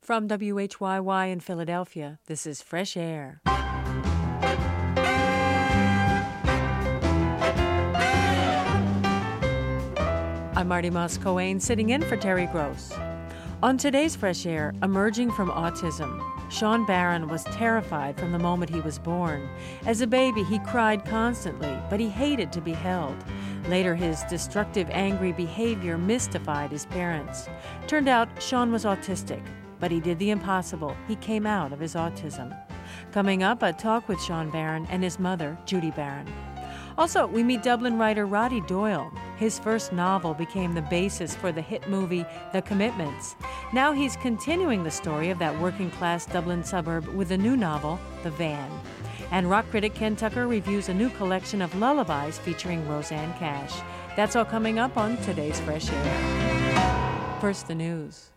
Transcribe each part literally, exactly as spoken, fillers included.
From W H Y Y in Philadelphia, this is Fresh Air. I'm Marty Moss-Coane, sitting in for Terry Gross. On today's Fresh Air, emerging from autism, Sean Barron was terrified from the moment he was born. As a baby, he cried constantly, but he hated to be held. Later, his destructive, angry behavior mystified his parents. Turned out, Sean was autistic, but he did the impossible. He came out of his autism. Coming up, a talk with Sean Barron and his mother, Judy Barron. Also, we meet Dublin writer Roddy Doyle. His first novel became the basis for the hit movie The Commitments. Now he's continuing the story of that working-class Dublin suburb with a new novel, The Van. And rock critic Ken Tucker reviews a new collection of lullabies featuring Rosanne Cash. That's all coming up on today's Fresh Air. First, the news.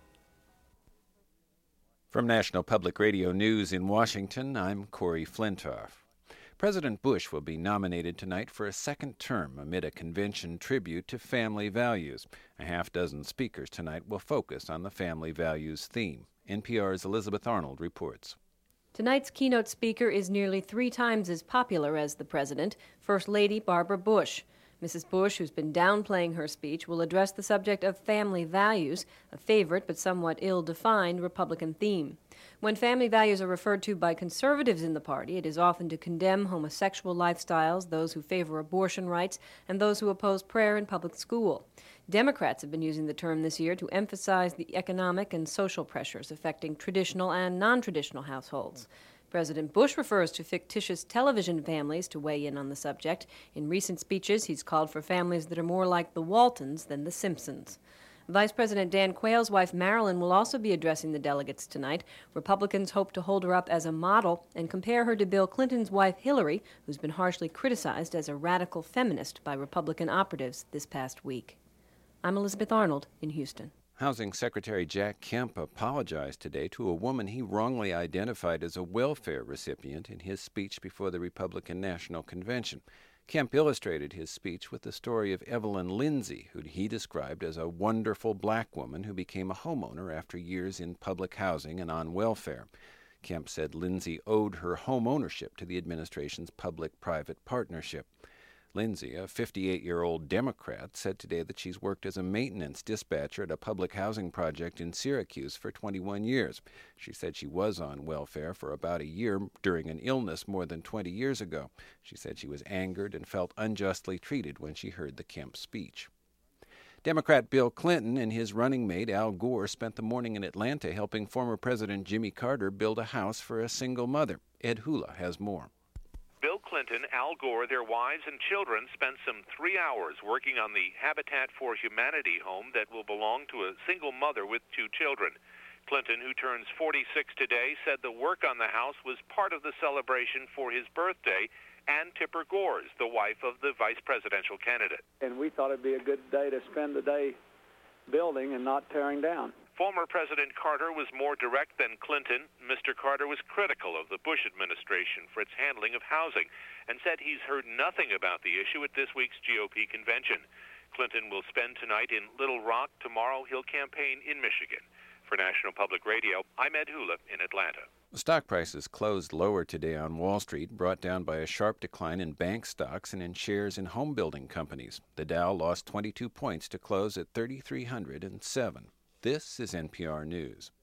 From National Public Radio News in Washington, I'm Corey Flintoff. President Bush will be nominated tonight for a second term amid a convention tribute to family values. A half dozen speakers tonight will focus on the family values theme. N P R's Elizabeth Arnold reports. Tonight's keynote speaker is nearly three times as popular as the president, First Lady Barbara Bush. Missus Bush, who's been downplaying her speech, will address the subject of family values, a favorite but somewhat ill-defined Republican theme. When family values are referred to by conservatives in the party, it is often to condemn homosexual lifestyles, those who favor abortion rights, and those who oppose prayer in public school. Democrats have been using the term this year to emphasize the economic and social pressures affecting traditional and non-traditional households. President Bush refers to fictitious television families to weigh in on the subject. In recent speeches, he's called for families that are more like the Waltons than the Simpsons. Vice President Dan Quayle's wife Marilyn will also be addressing the delegates tonight. Republicans hope to hold her up as a model and compare her to Bill Clinton's wife Hillary, who's been harshly criticized as a radical feminist by Republican operatives this past week. I'm Elizabeth Arnold in Houston. Housing Secretary Jack Kemp apologized today to a woman he wrongly identified as a welfare recipient in his speech before the Republican National Convention. Kemp illustrated his speech with the story of Evelyn Lindsay, who he described as a wonderful black woman who became a homeowner after years in public housing and on welfare. Kemp said Lindsay owed her home ownership to the administration's public-private partnership. Lindsay, a fifty-eight-year-old Democrat, said today that she's worked as a maintenance dispatcher at a public housing project in Syracuse for twenty-one years. She said she was on welfare for about a year during an illness more than twenty years ago. She said she was angered and felt unjustly treated when she heard the Kemp speech. Democrat Bill Clinton and his running mate Al Gore spent the morning in Atlanta helping former President Jimmy Carter build a house for a single mother. Ed Hula has more. Bill Clinton, Al Gore, their wives and children spent some three hours working on the Habitat for Humanity home that will belong to a single mother with two children. Clinton, who turns forty-six today, said the work on the house was part of the celebration for his birthday and Tipper Gore's, the wife of the vice presidential candidate. And we thought it'd be a good day to spend the day building and not tearing down. Former President Carter was more direct than Clinton. Mister Carter was critical of the Bush administration for its handling of housing and said he's heard nothing about the issue at this week's G O P convention. Clinton will spend tonight in Little Rock. Tomorrow he'll campaign in Michigan. For National Public Radio, I'm Ed Hula in Atlanta. Stock prices closed lower today on Wall Street, brought down by a sharp decline in bank stocks and in shares in home building companies. The Dow lost twenty-two points to close at three thousand three hundred seven. This is N P R News.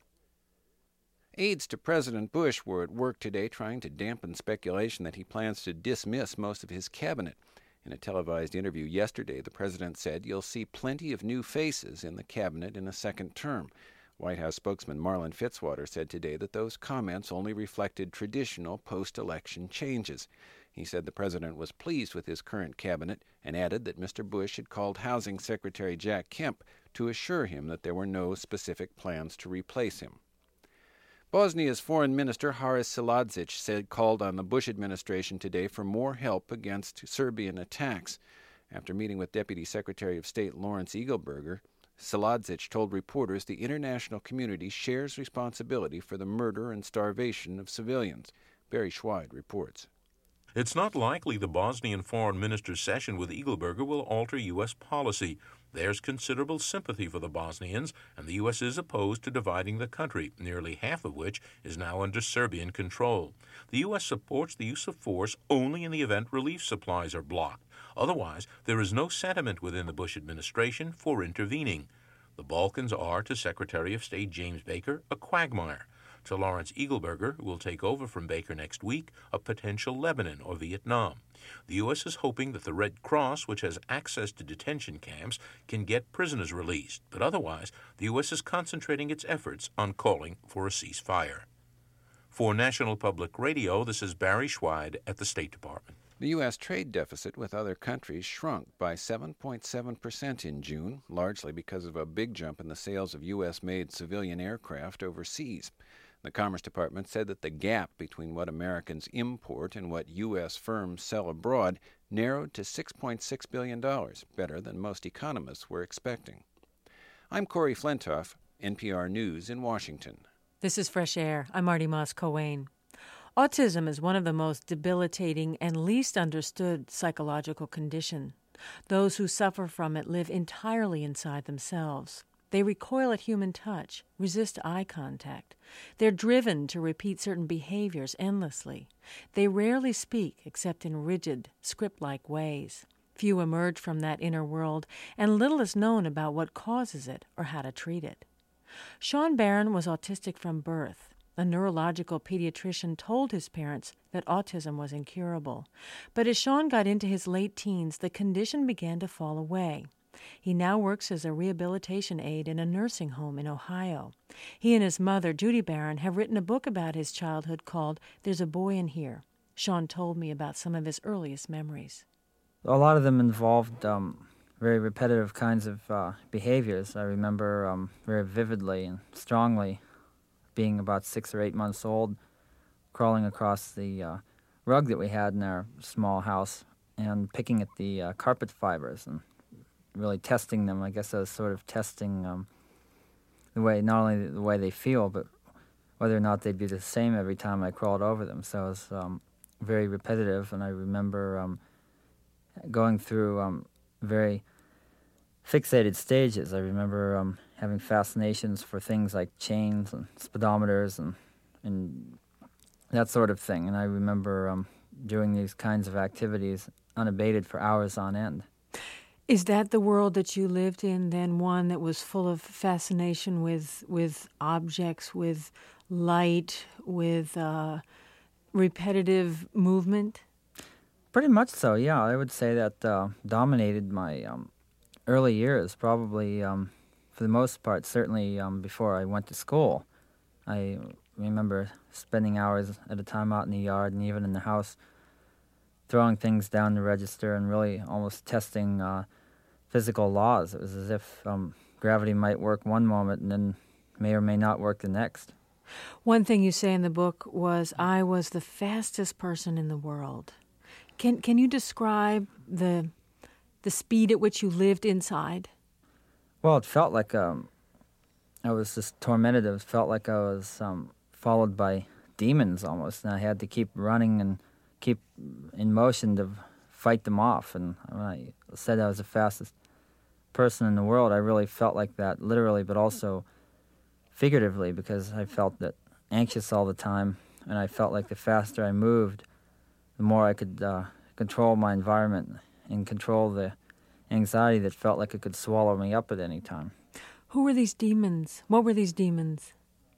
Aides to President Bush were at work today trying to dampen speculation that he plans to dismiss most of his cabinet. In a televised interview yesterday, the president said you'll see plenty of new faces in the cabinet in a second term. White House spokesman Marlin Fitzwater said today that those comments only reflected traditional post-election changes. He said the president was pleased with his current cabinet and added that Mister Bush had called Housing Secretary Jack Kemp to assure him that there were no specific plans to replace him. Bosnia's Foreign Minister Haris Siladzic said called on the Bush administration today for more help against Serbian attacks. After meeting with Deputy Secretary of State Lawrence Eagleburger, Siladzic told reporters the international community shares responsibility for the murder and starvation of civilians. Barry Schweid reports. It's not likely the Bosnian foreign minister's session with Eagleburger will alter U S policy. There's considerable sympathy for the Bosnians, and the U S is opposed to dividing the country, nearly half of which is now under Serbian control. The U S supports the use of force only in the event relief supplies are blocked. Otherwise, there is no sentiment within the Bush administration for intervening. The Balkans are, to Secretary of State James Baker, a quagmire. To Lawrence Eagleburger, who will take over from Baker next week, a potential Lebanon or Vietnam. The U S is hoping that the Red Cross, which has access to detention camps, can get prisoners released, but otherwise the U S is concentrating its efforts on calling for a ceasefire. For National Public Radio, this is Barry Schweid at the State Department. The U S trade deficit with other countries shrunk by seven point seven percent in June, largely because of a big jump in the sales of U S-made civilian aircraft overseas. The Commerce Department said that the gap between what Americans import and what U S firms sell abroad narrowed to six point six billion dollars, better than most economists were expecting. I'm Corey Flintoff, N P R News in Washington. This is Fresh Air. I'm Marty Moss-Coane. Autism is one of the most debilitating and least understood psychological condition. Those who suffer from it live entirely inside themselves. They recoil at human touch, resist eye contact. They're driven to repeat certain behaviors endlessly. They rarely speak except in rigid, script-like ways. Few emerge from that inner world, and little is known about what causes it or how to treat it. Sean Barron was autistic from birth. A neurological pediatrician told his parents that autism was incurable. But as Sean got into his late teens, the condition began to fall away. He now works as a rehabilitation aide in a nursing home in Ohio. He and his mother, Judy Barron, have written a book about his childhood called There's a Boy in Here. Sean told me about some of his earliest memories. A lot of them involved um, very repetitive kinds of uh, behaviors. I remember um, very vividly and strongly being about six or eight months old, crawling across the uh, rug that we had in our small house and picking at the uh, carpet fibers and really testing them. I guess I was sort of testing um, the way, not only the way they feel, but whether or not they'd be the same every time I crawled over them. So it was um, very repetitive, and I remember um, going through um, very fixated stages. I remember um, having fascinations for things like chains and speedometers and and that sort of thing. And I remember um, doing these kinds of activities unabated for hours on end. Is that the world that you lived in then, one that was full of fascination with with objects, with light, with uh, repetitive movement? Pretty much so, yeah. I would say that uh, dominated my um, early years, probably um, for the most part, certainly um, before I went to school. I remember spending hours at a time out in the yard and even in the house, throwing things down the register and really almost testing uh, physical laws. It was as if um, gravity might work one moment and then may or may not work the next. One thing you say in the book was, I was the fastest person in the world. Can can you describe the the speed at which you lived inside? Well, it felt like um, I was just tormented. It felt like I was um, followed by demons almost, and I had to keep running and keep in motion to fight them off. And when I said I was the fastest person in the world, I really felt like that, literally, but also figuratively, because I felt that anxious all the time, and I felt like the faster I moved, the more I could uh, control my environment and control the anxiety that felt like it could swallow me up at any time. Who were these demons? What were these demons?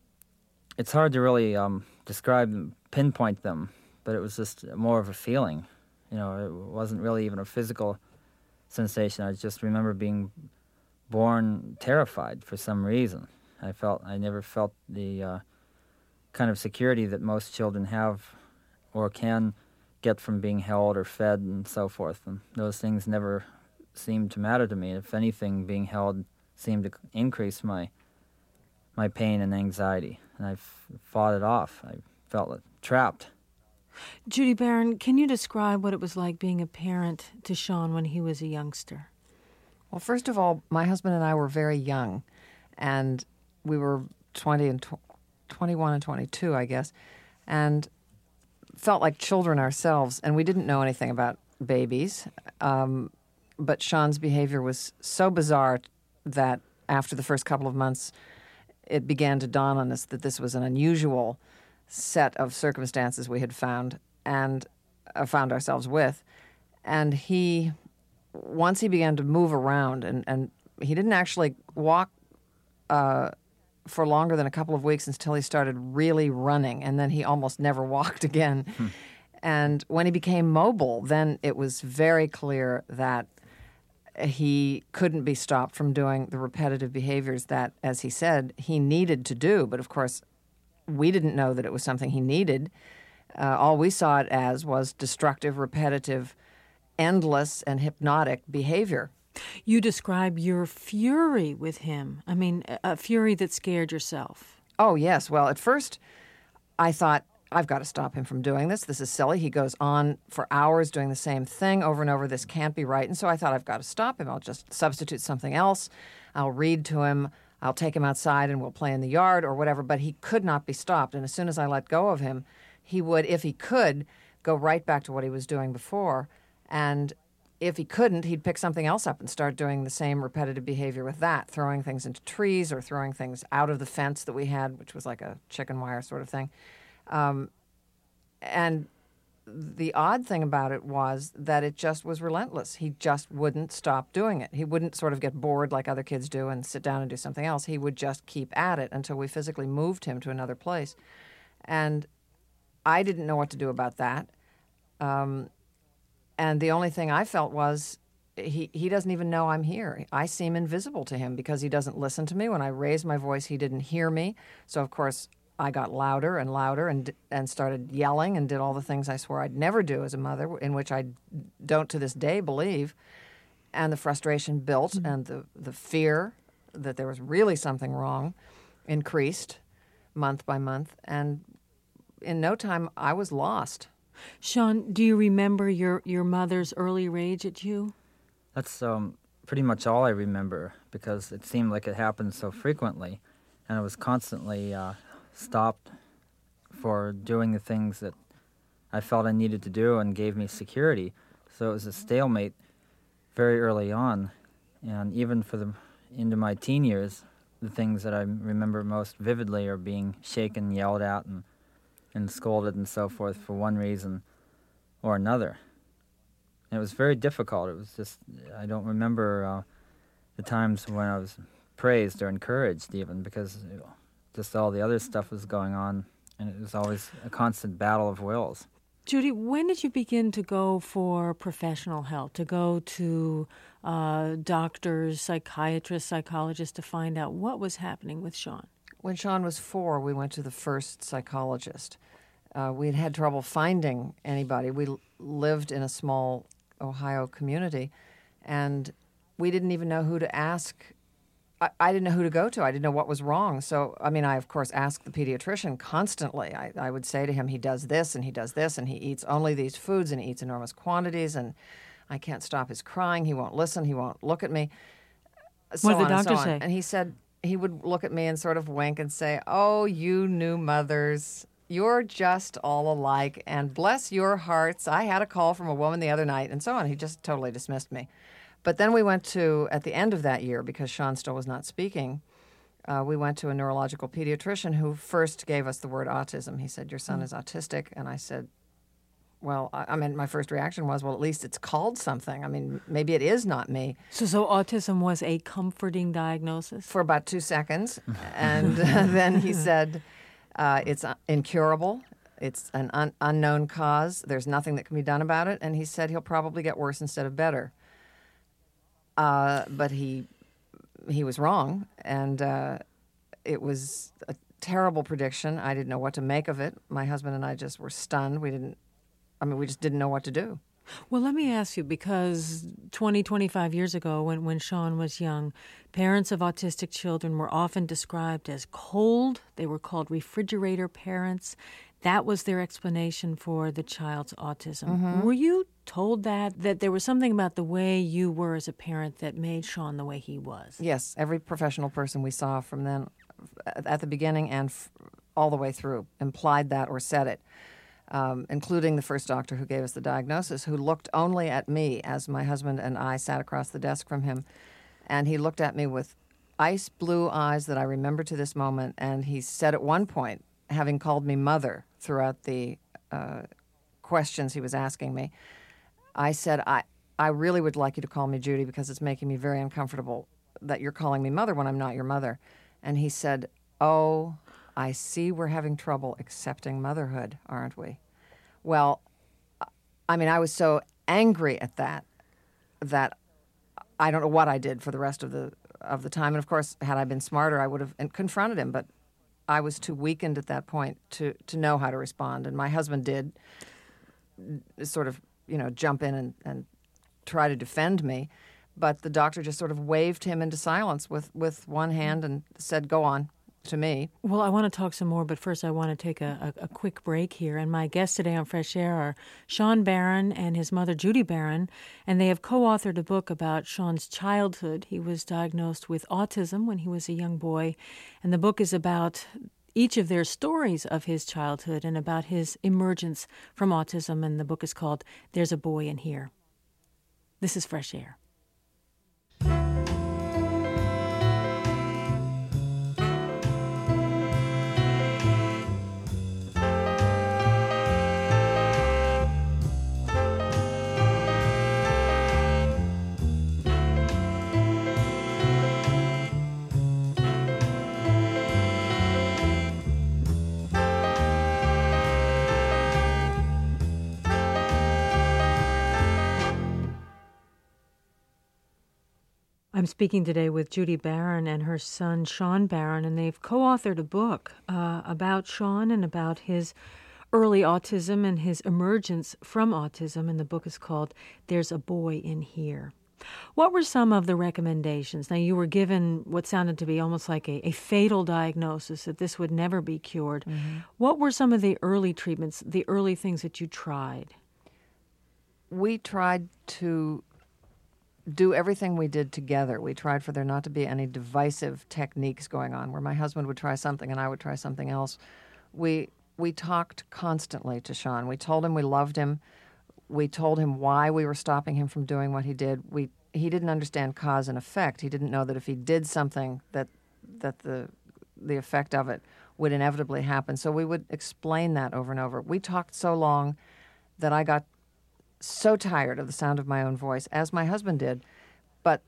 It's hard to really um, describe them, pinpoint them, but it was just more of a feeling. You know, it wasn't really even a physical sensation. I just remember being born terrified for some reason. I felt I never felt the uh, kind of security that most children have or can get from being held or fed and so forth. And those things never seemed to matter to me. If anything, being held seemed to increase my my pain and anxiety, and I f- fought it off. I felt like trapped. Judy Barron, can you describe what it was like being a parent to Sean when he was a youngster? Well, first of all, my husband and I were very young, and we were twenty and tw- twenty-one and twenty-two, I guess, and felt like children ourselves, and we didn't know anything about babies. Um, but Sean's behavior was so bizarre that after the first couple of months, it began to dawn on us that this was an unusual set of circumstances we had found and uh, found ourselves with. And he, once he began to move around, and, and he didn't actually walk uh, for longer than a couple of weeks until he started really running, and then he almost never walked again. Hmm. And when he became mobile, then it was very clear that he couldn't be stopped from doing the repetitive behaviors that, as he said, he needed to do. But of course, we didn't know that it was something he needed. Uh, all we saw it as was destructive, repetitive, endless, and hypnotic behavior. You describe your fury with him. I mean, a fury that scared yourself. Oh, yes. Well, at first, I thought, I've got to stop him from doing this. This is silly. He goes on for hours doing the same thing over and over. This can't be right. And so I thought, I've got to stop him. I'll just substitute something else. I'll read to him. I'll take him outside and we'll play in the yard or whatever. But he could not be stopped. And as soon as I let go of him, he would, if he could, go right back to what he was doing before. And if he couldn't, he'd pick something else up and start doing the same repetitive behavior with that, throwing things into trees or throwing things out of the fence that we had, which was like a chicken wire sort of thing. Um, and the odd thing about it was that it just was relentless. He just wouldn't stop doing it. He wouldn't sort of get bored like other kids do and sit down and do something else. He would just keep at it until we physically moved him to another place. And I didn't know what to do about that. Um, and the only thing I felt was he, he doesn't even know I'm here. I seem invisible to him because he doesn't listen to me. When I raised my voice, he didn't hear me. So, of course, I got louder and louder and and started yelling and did all the things I swore I'd never do as a mother, in which I don't to this day believe. And the frustration built, mm-hmm. and the, the fear that there was really something wrong increased month by month. And in no time, I was lost. Sean, do you remember your, your mother's early rage at you? That's um, pretty much all I remember, because it seemed like it happened so frequently, and I was constantly uh, stopped for doing the things that I felt I needed to do and gave me security. So it was a stalemate very early on, and even for the into my teen years, the things that I remember most vividly are being shaken, yelled at, and and scolded and so forth for one reason or another. And it was very difficult. It was just, I don't remember uh, the times when I was praised or encouraged even, because you know, just all the other stuff was going on, and it was always a constant battle of wills. Judy, when did you begin to go for professional help, to go to uh, doctors, psychiatrists, psychologists to find out what was happening with Sean? When Sean was four, we went to the first psychologist. Uh, we had had trouble finding anybody. We l- lived in a small Ohio community, and we didn't even know who to ask. I, I didn't know who to go to. I didn't know what was wrong. So, I mean, I, of course, asked the pediatrician constantly. I, I would say to him, he does this, and he does this, and he eats only these foods, and he eats enormous quantities, and I can't stop his crying. He won't listen. He won't look at me. So what did the on doctor and so say? On. And he said, he would look at me and sort of wink and say, "Oh, you new mothers, you're just all alike, and bless your hearts, I had a call from a woman the other night," and so on. He just totally dismissed me. But then we went to, at the end of that year, because Sean still was not speaking, uh, we went to a neurological pediatrician who first gave us the word autism. He said, "Your son is autistic," and I said, well, I, I mean, my first reaction was, well, at least it's called something. I mean, maybe it is not me. So, so autism was a comforting diagnosis? For about two seconds. And then he said, uh, it's incurable. It's an un- unknown cause. There's nothing that can be done about it. And he said he'll probably get worse instead of better. Uh, but he he was wrong. And uh, it was a terrible prediction. I didn't know what to make of it. My husband and I just were stunned. We didn't I mean, we just didn't know what to do. Well, let me ask you, because twenty, twenty-five years ago, when, when Sean was young, parents of autistic children were often described as cold. They were called refrigerator parents. That was their explanation for the child's autism. Mm-hmm. Were you told that, that there was something about the way you were as a parent that made Sean the way he was? Yes. Every professional person we saw from then, at the beginning and f- all the way through, implied that or said it. um, including the first doctor who gave us the diagnosis, who looked only at me as my husband and I sat across the desk from him. And he looked at me with ice blue eyes that I remember to this moment. And he said at one point, having called me mother throughout the uh, questions he was asking me, I said, I, I really would like you to call me Judy because it's making me very uncomfortable that you're calling me mother when I'm not your mother. And he said, oh, I see we're having trouble accepting motherhood, aren't we? Well, I mean, I was so angry at that that I don't know what I did for the rest of the of the time. And of course, had I been smarter, I would have confronted him. But I was too weakened at that point to, to know how to respond. And my husband did sort of, you know, jump in and, and try to defend me. But the doctor just sort of waved him into silence with, with one hand and said, go on, to me. Well, I want to talk some more, but first I want to take a, a, a quick break here. And my guests today on Fresh Air are Sean Barron and his mother, Judy Barron, and they have co-authored a book about Sean's childhood. He was diagnosed with autism when he was a young boy, and the book is about each of their stories of his childhood and about his emergence from autism, and the book is called There's a Boy in Here. This is Fresh Air. I'm speaking today with Judy Barron and her son, Sean Barron, and they've co-authored a book uh, about Sean and about his early autism and his emergence from autism, and the book is called There's a Boy in Here. What were some of the recommendations? Now, you were given what sounded to be almost like a, a fatal diagnosis, that this would never be cured. Mm-hmm. What were some of the early treatments, the early things that you tried? We tried to do everything we did together. We tried for there not to be any divisive techniques going on where my husband would try something and I would try something else. We we talked constantly to Sean. We told him we loved him. We told him why we were stopping him from doing what he did. We he didn't understand cause and effect. He didn't know that if he did something that that the the effect of it would inevitably happen. So we would explain that over and over. We talked so long that I got so tired of the sound of my own voice, as my husband did. But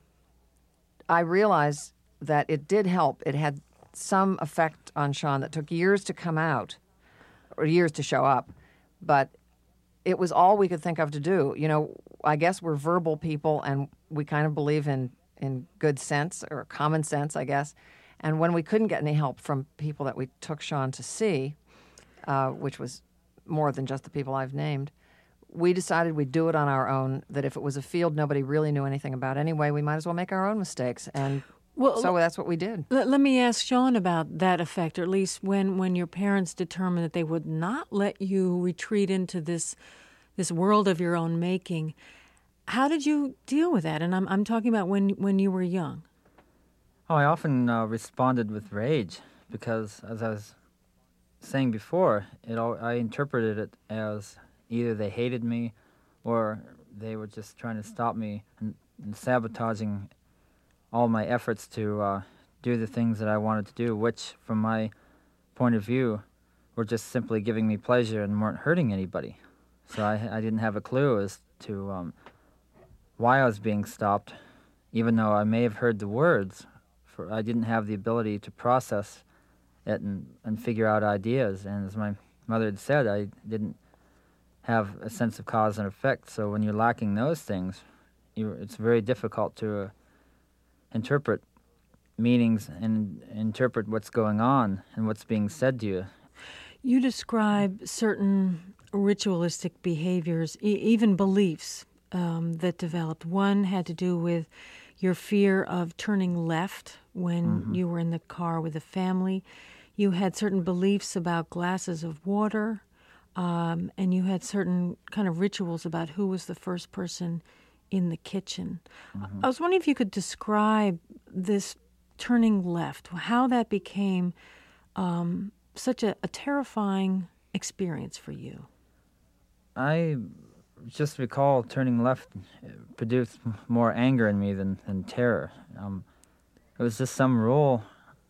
I realized that it did help. It had some effect on Sean that took years to come out, or years to show up. But it was all we could think of to do. You know, I guess we're verbal people, and we kind of believe in, in good sense, or common sense, I guess. And when we couldn't get any help from people that we took Sean to see, uh, which was more than just the people I've named, we decided we'd do it on our own, that if it was a field nobody really knew anything about anyway, we might as well make our own mistakes. And well, so that's what we did. Let, let me ask Sean about that effect, or at least when, when your parents determined that they would not let you retreat into this this world of your own making. How did you deal with that? And I'm I'm talking about when when you were young. Oh, I often uh, responded with rage because, as I was saying before, it all, I interpreted it as either they hated me or they were just trying to stop me and, and sabotaging all my efforts to uh, do the things that I wanted to do, which, from my point of view, were just simply giving me pleasure and weren't hurting anybody. So I, I didn't have a clue as to um, why I was being stopped, even though I may have heard the words. For I didn't have the ability to process it and, and figure out ideas. And as my mother had said, I didn't have a sense of cause and effect. So when you're lacking those things, you, it's very difficult to uh, interpret meanings and interpret what's going on and what's being said to you. You describe certain ritualistic behaviors, e- even beliefs um, that developed. One had to do with your fear of turning left when mm-hmm. you were in the car with the family. You had certain beliefs about glasses of water. Um, and you had certain kind of rituals about who was the first person in the kitchen. Mm-hmm. I was wondering if you could describe this turning left, how that became um, such a, a terrifying experience for you. I just recall turning left produced more anger in me than, than terror. Um, it was just some rule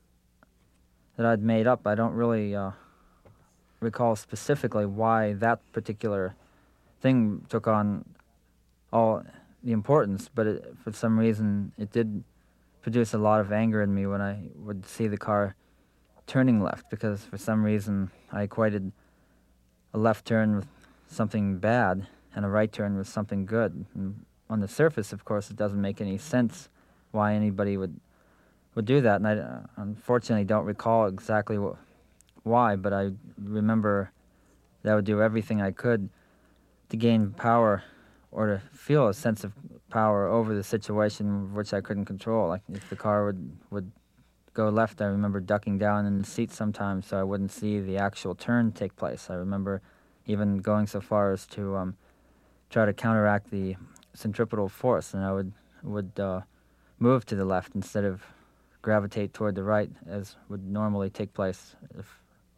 that I'd made up. I don't really uh, recall specifically why that particular thing took on all the importance, but it, for some reason it did produce a lot of anger in me when I would see the car turning left, because for some reason I equated a left turn with something bad and a right turn with something good. And on the surface, of course, it doesn't make any sense why anybody would would do that, and I uh, unfortunately don't recall exactly wh- why, but I remember that I would do everything I could to gain power or to feel a sense of power over the situation which I couldn't control. Like if the car would, would go left, I remember ducking down in the seat sometimes so I wouldn't see the actual turn take place. I remember even going so far as to um, try to counteract the centripetal force, and I would, would uh, move to the left instead of gravitate toward the right, as would normally take place if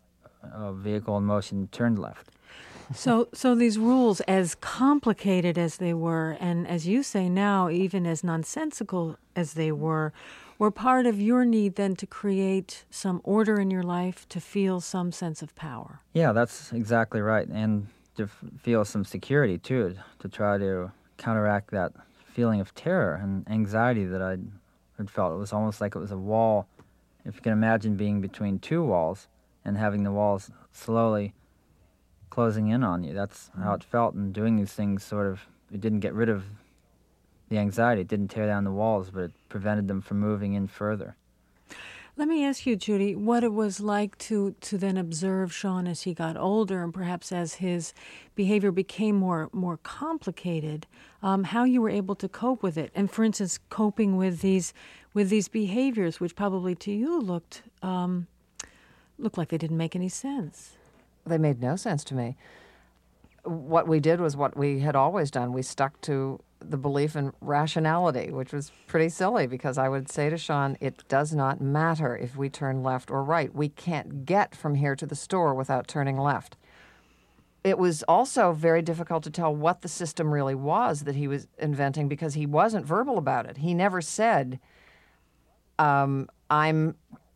a vehicle in motion turned left. So, so these rules, as complicated as they were, and as you say now, even as nonsensical as they were, were part of your need then to create some order in your life, to feel some sense of power. Yeah, that's exactly right, and to f- feel some security too, to try to counteract that feeling of terror and anxiety that I'd, I'd felt. It was almost like it was a wall. If you can imagine being between two walls and having the walls slowly closing in on you. That's how it felt, and doing these things sort of, it didn't get rid of the anxiety. It didn't tear down the walls, but it prevented them from moving in further. Let me ask you, Judy, what it was like to, to then observe Sean as he got older, and perhaps as his behavior became more more complicated, um, how you were able to cope with it. And for instance, coping with these with these behaviors, which probably to you looked um, looked like they didn't make any sense. They made no sense to me. What we did was what we had always done. We stuck to the belief in rationality, which was pretty silly, because I would say to Sean, it does not matter if we turn left or right. We can't get from here to the store without turning left. It was also very difficult to tell what the system really was that he was inventing, because he wasn't verbal about it. He never said, um, I'm...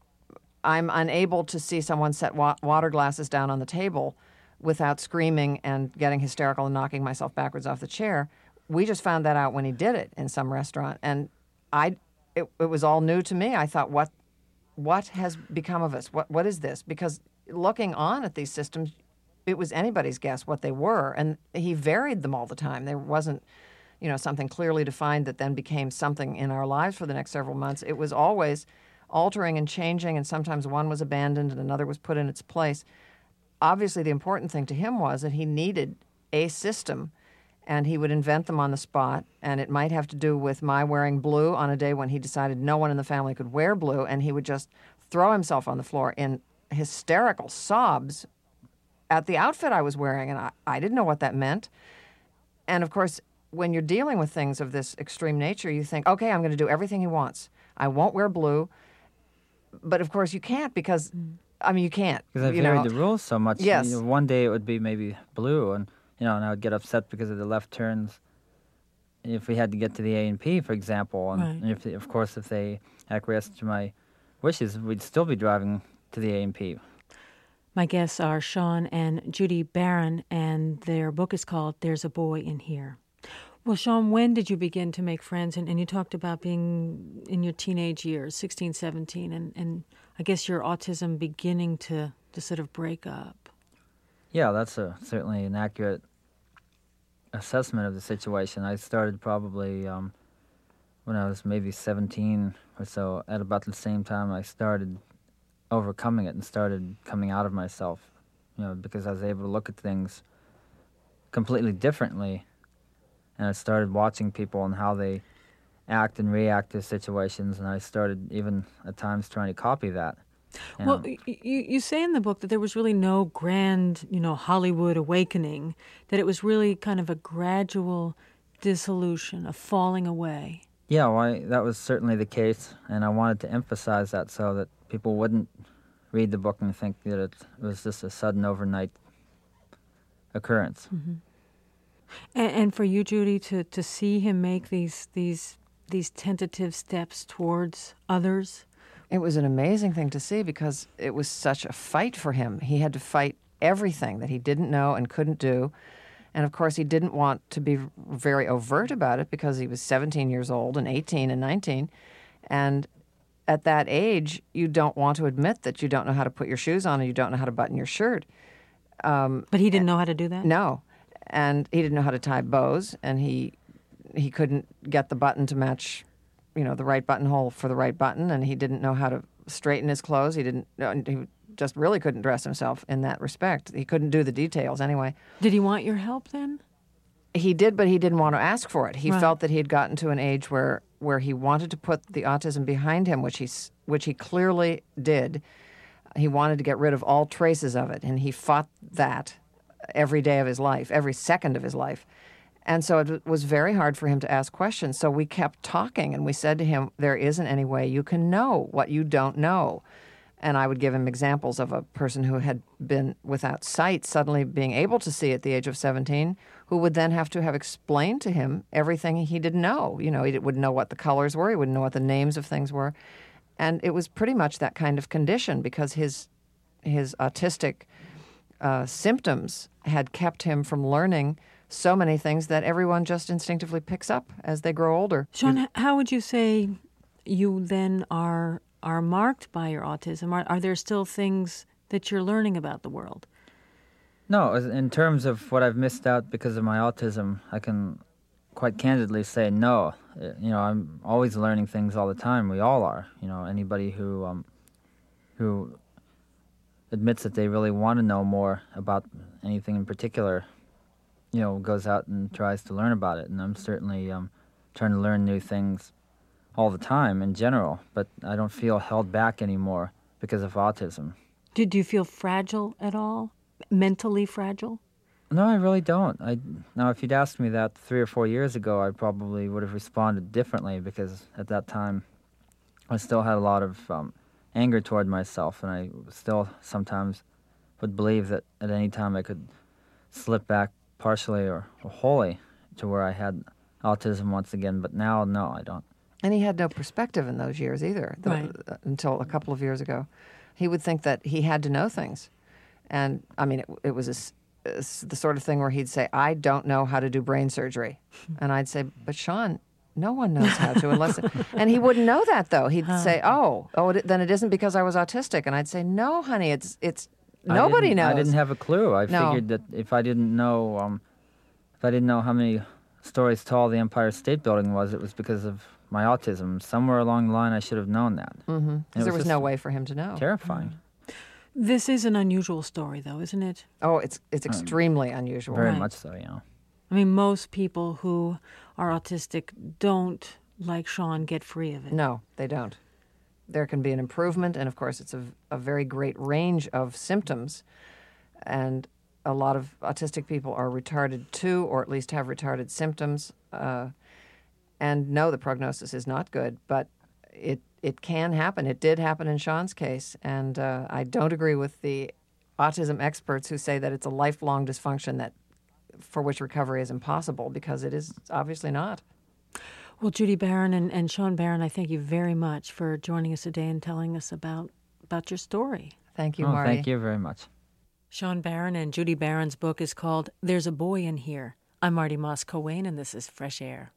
I'm unable to see someone set wa- water glasses down on the table without screaming and getting hysterical and knocking myself backwards off the chair. We just found that out when he did it in some restaurant, and I, it, it was all new to me. I thought, what, what has become of us? What, what is this? Because looking on at these systems, it was anybody's guess what they were, and he varied them all the time. There wasn't, you know, something clearly defined that then became something in our lives for the next several months. It was always altering and changing, and sometimes one was abandoned and another was put in its place. Obviously, the important thing to him was that he needed a system, and he would invent them on the spot, and it might have to do with my wearing blue on a day when he decided no one in the family could wear blue, and he would just throw himself on the floor in hysterical sobs at the outfit I was wearing, and I, I didn't know what that meant. And, of course, when you're dealing with things of this extreme nature, you think, okay, I'm going to do everything he wants. I won't wear blue. But, of course, you can't because, I mean, you can't. Because I you varied know. the rules so much. Yes. You know, one day it would be maybe blue, and, you know, and I would get upset because of the left turns if we had to get to the A and P, for example. And, Right. and if, of course, if they acquiesced to my wishes, we'd still be driving to the A and P. My guests are Sean and Judy Barron, and their book is called There's a Boy in Here. Well, Sean, when did you begin to make friends? And, and you talked about being in your teenage years, sixteen, seventeen, and, and I guess your autism beginning to, to sort of break up. Yeah, that's a, certainly an accurate assessment of the situation. I started probably um, when I was maybe seventeen or so, at about the same time I started overcoming it and started coming out of myself, you know, because I was able to look at things completely differently. And I started watching people and how they act and react to situations, and I started even at times trying to copy that. You Well, know. y- y- you say in the book that there was really no grand, you know, Hollywood awakening, that it was really kind of a gradual dissolution, a falling away. Yeah, well, I, that was certainly the case, and I wanted to emphasize that so that people wouldn't read the book and think that it was just a sudden overnight occurrence. Mm-hmm. And, and for you, Judy, to, to see him make these these these tentative steps towards others? It was an amazing thing to see because it was such a fight for him. He had to fight everything that he didn't know and couldn't do. And of course, he didn't want to be very overt about it because he was seventeen years old and eighteen and nineteen. And at that age, you don't want to admit that you don't know how to put your shoes on and you don't know how to button your shirt. Um, but he didn't know how to do that? No. And he didn't know how to tie bows, and he he couldn't get the button to match, you know, the right buttonhole for the right button, and he didn't know how to straighten his clothes. He didn't. He just really couldn't dress himself in that respect. He couldn't do the details anyway. Did he want your help then? He did, but he didn't want to ask for it. He Right. felt that he had gotten to an age where where he wanted to put the autism behind him, which he s- which he clearly did. He wanted to get rid of all traces of it, and he fought that every day of his life, every second of his life. And so it was very hard for him to ask questions. So we kept talking, and we said to him, there isn't any way you can know what you don't know. And I would give him examples of a person who had been without sight suddenly being able to see at the age of seventeen, who would then have to have explained to him everything he didn't know. You know, he wouldn't know what the colors were. He wouldn't know what the names of things were. And it was pretty much that kind of condition because his his autistic uh, symptoms had kept him from learning so many things that everyone just instinctively picks up as they grow older. Sean, h- how would you say you then are are marked by your autism? Are, are there still things that you're learning about the world? No, as- in terms of what I've missed out because of my autism, I can quite candidly say no. Uh, You know, I'm always learning things all the time. We all are. You know, anybody who um, who admits that they really want to know more about anything in particular, you know, goes out and tries to learn about it. And I'm certainly um, trying to learn new things all the time in general, but I don't feel held back anymore because of autism. Did you feel fragile at all? Mentally fragile? No, I really don't. I now, if you'd asked me that three or four years ago, I probably would have responded differently because at that time, I still had a lot of um, anger toward myself, and I still sometimes would believe that at any time I could slip back partially or, or wholly to where I had autism once again. But now, no, I don't. And he had no perspective in those years either, the, Right. uh, until a couple of years ago. He would think that he had to know things. And, I mean, it, it was a s s the sort of thing where he'd say, I don't know how to do brain surgery. And I'd say, but Sean, no one knows how to unless... It, and he wouldn't know that, though. He'd say, oh, oh, it, then it isn't because I was autistic. And I'd say, no, honey, it's... it's I nobody didn't- knows. I didn't have a clue. I No. figured that if I didn't know, um, if I didn't know how many stories tall the Empire State Building was, it was because of my autism. Somewhere along the line, I should have known that. Mm-hmm. And it Because there was just no way for him to know. Terrifying. This is an unusual story, though, isn't it? Oh, it's it's extremely unusual. Very Right. much so, you know. I mean, most people who are autistic don't, like Sean, get free of it. No, they don't. There can be an improvement, and of course, it's a, a very great range of symptoms. And a lot of autistic people are retarded too, or at least have retarded symptoms. Uh, and no, the prognosis is not good, but it it can happen. It did happen in Sean's case, and uh, I don't agree with the autism experts who say that it's a lifelong dysfunction that for which recovery is impossible, because it is obviously not. Well, Judy Barron and, and Sean Barron, I thank you very much for joining us today and telling us about, about your story. Thank you, Oh, Marty. thank you very much. Sean Barron and Judy Barron's book is called There's a Boy in Here. I'm Marty Moss-Coane, and this is Fresh Air.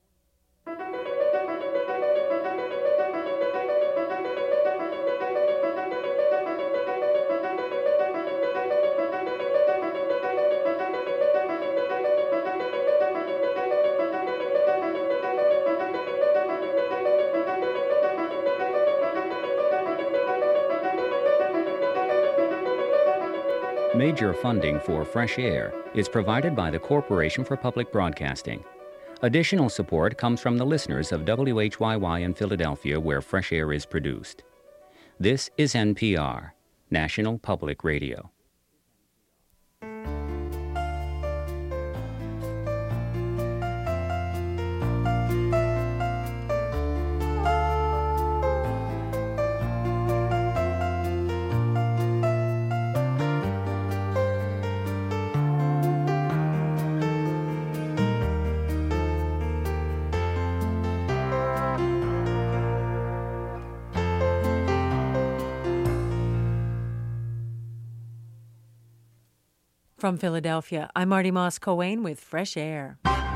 Major funding for Fresh Air is provided by the Corporation for Public Broadcasting. Additional support comes from the listeners of W H Y Y in Philadelphia, where Fresh Air is produced. This is N P R, National Public Radio. From Philadelphia, I'm Marty Moss Coane with Fresh Air.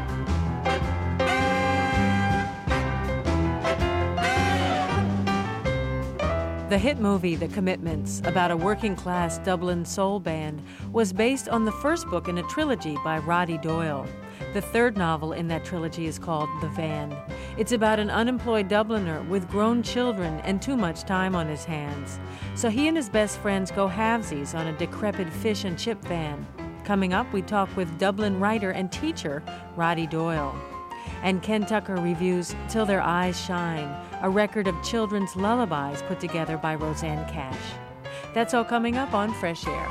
The hit movie The Commitments, about a working-class Dublin soul band, was based on the first book in a trilogy by Roddy Doyle. The third novel in that trilogy is called The Van. It's about an unemployed Dubliner with grown children and too much time on his hands. So he and his best friends go halvesies on a decrepit fish and chip van. Coming up, we talk with Dublin writer and teacher Roddy Doyle. And Ken Tucker reviews Till Their Eyes Shine, a record of children's lullabies put together by Rosanne Cash. That's all coming up on Fresh Air.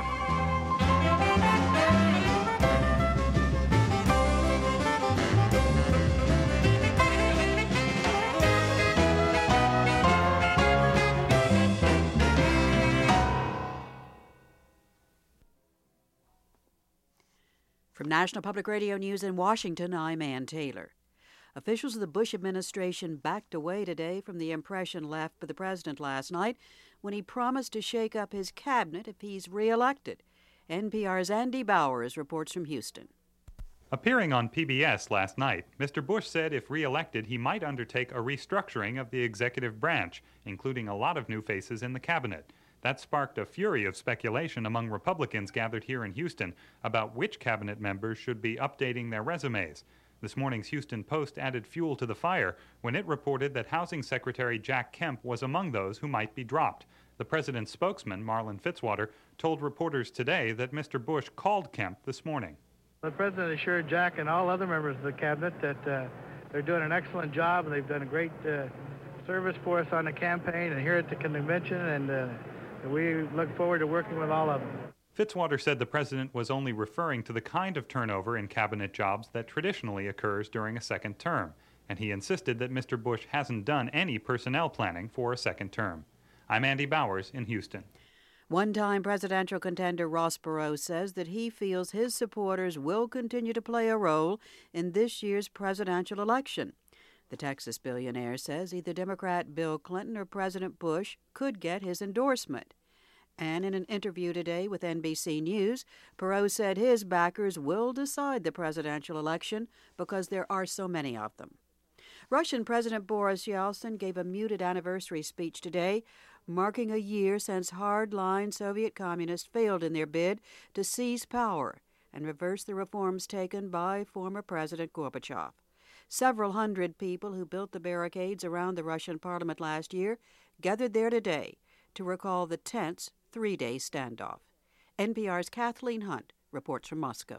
From National Public Radio News in Washington, I'm Ann Taylor. Officials of the Bush administration backed away today from the impression left by the president last night when he promised to shake up his cabinet if he's reelected. N P R's Andy Bowers reports from Houston. Appearing on P B S last night, Mister Bush said if reelected, he might undertake a restructuring of the executive branch, including a lot of new faces in the cabinet. That sparked a fury of speculation among Republicans gathered here in Houston about which cabinet members should be updating their resumes. This morning's Houston Post added fuel to the fire when it reported that Housing Secretary Jack Kemp was among those who might be dropped. The president's spokesman, Marlin Fitzwater, told reporters today that Mister Bush called Kemp this morning. The president assured Jack and all other members of the cabinet that uh, they're doing an excellent job and they've done a great uh, service for us on the campaign and here at the convention, and uh, we look forward to working with all of them. Fitzwater said the president was only referring to the kind of turnover in cabinet jobs that traditionally occurs during a second term, and he insisted that Mister Bush hasn't done any personnel planning for a second term. I'm Andy Bowers in Houston. One-time presidential contender Ross Perot says that he feels his supporters will continue to play a role in this year's presidential election. The Texas billionaire says either Democrat Bill Clinton or President Bush could get his endorsement. And in an interview today with N B C News, Perot said his backers will decide the presidential election because there are so many of them. Russian President Boris Yeltsin gave a muted anniversary speech today, marking a year since hardline Soviet communists failed in their bid to seize power and reverse the reforms taken by former President Gorbachev. Several hundred people who built the barricades around the Russian parliament last year gathered there today to recall the tense three-day standoff. N P R's Kathleen Hunt reports from Moscow.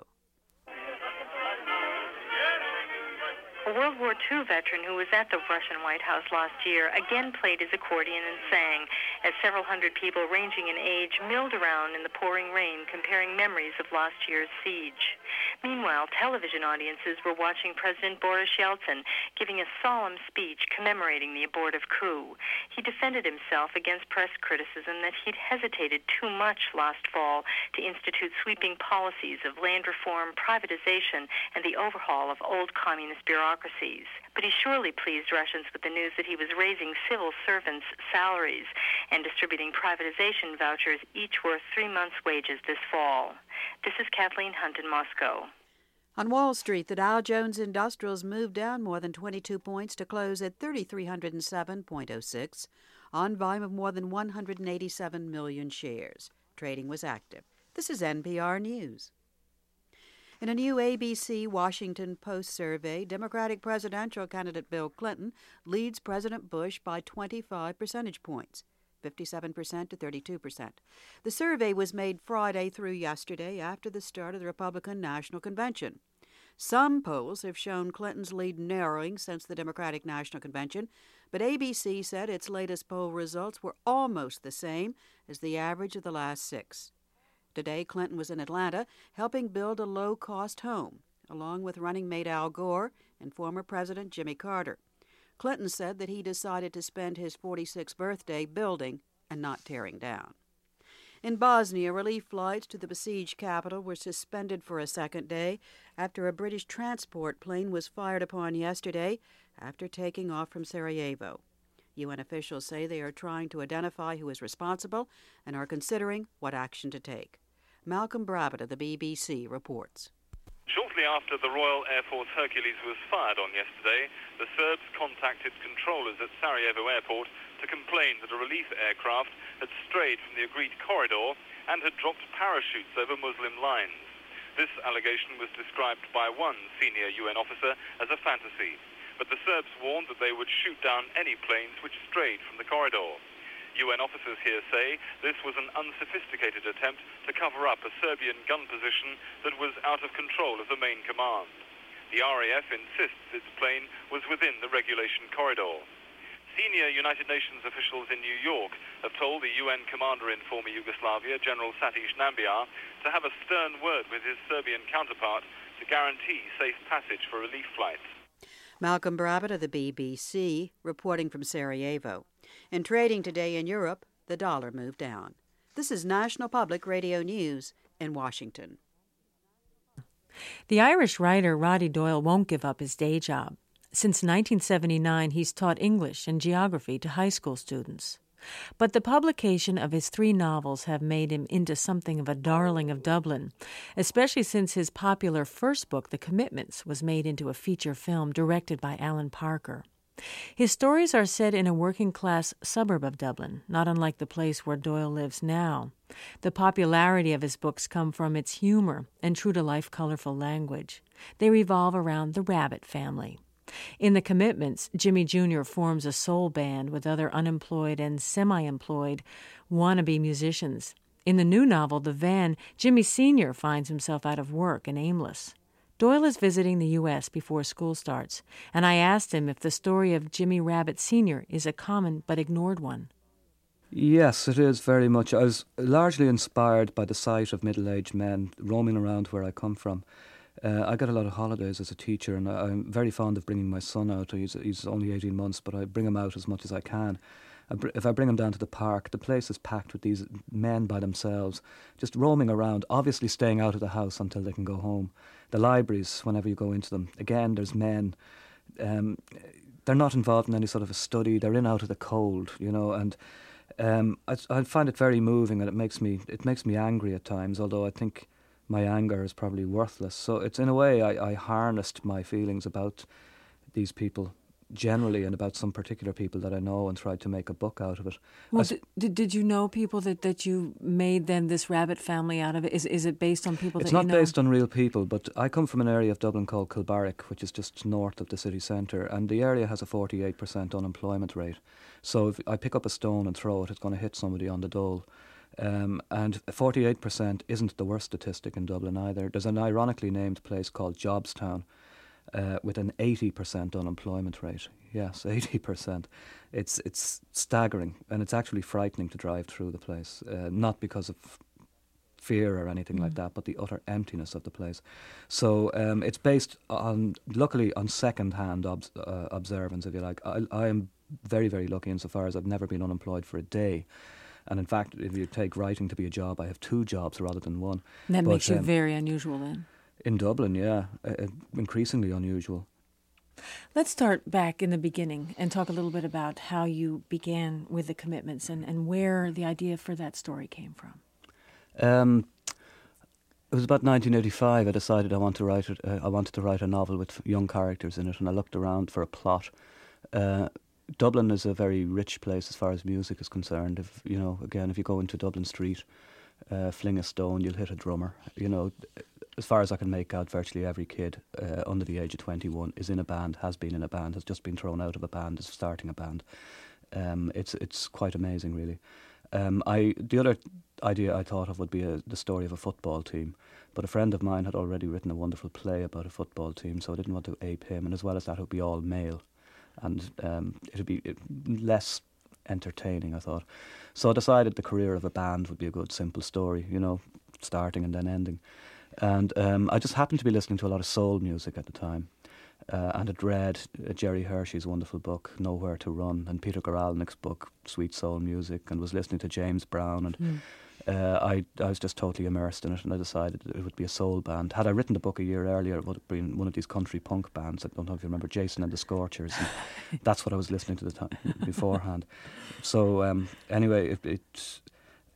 A World War Two veteran who was at the Russian White House last year again played his accordion and sang as several hundred people ranging in age milled around in the pouring rain comparing memories of last year's siege. Meanwhile, television audiences were watching President Boris Yeltsin giving a solemn speech commemorating the abortive coup. He defended himself against press criticism that he'd hesitated too much last fall to institute sweeping policies of land reform, privatization, and the overhaul of old communist bureaucracies. But he surely pleased Russians with the news that he was raising civil servants' salaries and distributing privatization vouchers each worth three months' wages this fall. This is Kathleen Hunt in Moscow. On Wall Street, the Dow Jones Industrials moved down more than twenty-two points to close at three thousand three hundred seven point oh six on volume of more than one hundred eighty-seven million shares. Trading was active. This is N P R News. In a new A B C Washington Post survey, Democratic presidential candidate Bill Clinton leads President Bush by twenty-five percentage points, fifty-seven percent to thirty-two percent. The survey was made Friday through yesterday after the start of the Republican National Convention. Some polls have shown Clinton's lead narrowing since the Democratic National Convention, but A B C said its latest poll results were almost the same as the average of the last six. Today, Clinton was in Atlanta helping build a low-cost home, along with running mate Al Gore and former President Jimmy Carter. Clinton said that he decided to spend his forty-sixth birthday building and not tearing down. In Bosnia, relief flights to the besieged capital were suspended for a second day after a British transport plane was fired upon yesterday after taking off from Sarajevo. U N officials say they are trying to identify who is responsible and are considering what action to take. Malcolm Brabant of the B B C reports. Shortly after the Royal Air Force Hercules was fired on yesterday, the Serbs contacted controllers at Sarajevo Airport to complain that a relief aircraft had strayed from the agreed corridor and had dropped parachutes over Muslim lines. This allegation was described by one senior U N officer as a fantasy, but the Serbs warned that they would shoot down any planes which strayed from the corridor. U N officers here say this was an unsophisticated attempt to cover up a Serbian gun position that was out of control of the main command. The R A F insists its plane was within the regulation corridor. Senior United Nations officials in New York have told the U N commander in former Yugoslavia, General Satish Nambiar, to have a stern word with his Serbian counterpart to guarantee safe passage for relief flights. Malcolm Brabant of the B B C reporting from Sarajevo. In trading today in Europe, the dollar moved down. This is National Public Radio News in Washington. The Irish writer Roddy Doyle won't give up his day job. Since nineteen seventy-nine, he's taught English and geography to high school students. But the publication of his three novels have made him into something of a darling of Dublin, especially since his popular first book, The Commitments, was made into a feature film directed by Alan Parker. His stories are set in a working-class suburb of Dublin, not unlike the place where Doyle lives now. The popularity of his books come from its humor and true-to-life colorful language. They revolve around the Rabbit family. In The Commitments, Jimmy Junior forms a soul band with other unemployed and semi-employed wannabe musicians. In the new novel, The Van, Jimmy Senior finds himself out of work and aimless. Doyle is visiting the U S before school starts, and I asked him if the story of Jimmy Rabbit Senior is a common but ignored one. Yes, it is very much. I was largely inspired by the sight of middle-aged men roaming around where I come from. Uh, I get a lot of holidays as a teacher, and I, I'm very fond of bringing my son out. He's, he's only eighteen months, but I bring him out as much as I can. I br- if I bring him down to the park, the place is packed with these men by themselves, just roaming around, obviously staying out of the house until they can go home. The libraries, whenever you go into them, again, there's men. Um, they're not involved in any sort of a study. They're in out of the cold, you know, and um, I, I find it very moving, and it makes me it makes me angry at times, although I think my anger is probably worthless. So it's in a way I, I harnessed my feelings about these people generally and about some particular people that I know and tried to make a book out of it. Well, s- did, did you know people that, that you made then this Rabbit family out of it? Is, is it based on people It's that you not know? based on real people, but I come from an area of Dublin called Kilbarrack, which is just north of the city centre, and the area has a forty-eight percent unemployment rate. So if I pick up a stone and throw it, it's going to hit somebody on the dole. Um, and forty-eight percent isn't the worst statistic in Dublin either. There's an ironically named place called Jobstown uh, with an eighty percent unemployment rate. Yes, eighty percent. It's it's staggering, and it's actually frightening to drive through the place, uh, not because of fear or anything mm. like that, but the utter emptiness of the place. So um, it's based on, luckily, on second-hand obs- uh, observance, if you like. I, I am very, very lucky insofar as I've never been unemployed for a day. And in fact, if you take writing to be a job, I have two jobs rather than one. And that but, makes you um, very unusual then. In Dublin, yeah, uh, increasingly unusual. Let's start back in the beginning and talk a little bit about how you began with The Commitments and, and where the idea for that story came from. Um, it was about nineteen eighty-five. I decided I want to write it. Uh, I wanted to write a novel with young characters in it, and I looked around for a plot. Uh, Dublin is a very rich place as far as music is concerned. If you know, again, if you go into Dublin Street, uh, fling a stone, you'll hit a drummer. You know, as far as I can make out, virtually every kid uh, under the age of twenty-one is in a band, has been in a band, has just been thrown out of a band, is starting a band. Um, it's it's quite amazing, really. Um, I the other idea I thought of would be a, the story of a football team, but a friend of mine had already written a wonderful play about a football team, so I didn't want to ape him. And as well as that, it would be all male, and um, it would be less entertaining, I thought. So I decided the career of a band would be a good, simple story, you know, starting and then ending. And um, I just happened to be listening to a lot of soul music at the time. Uh, and had read uh, Jerry Hershey's wonderful book, Nowhere to Run, and Peter Goralnik's book, Sweet Soul Music, and was listening to James Brown. And mm. uh, I, I was just totally immersed in it, and I decided it would be a soul band. Had I written the book a year earlier, it would have been one of these country punk bands. I don't know if you remember Jason and the Scorchers. And that's what I was listening to the time beforehand. So um, anyway, it, it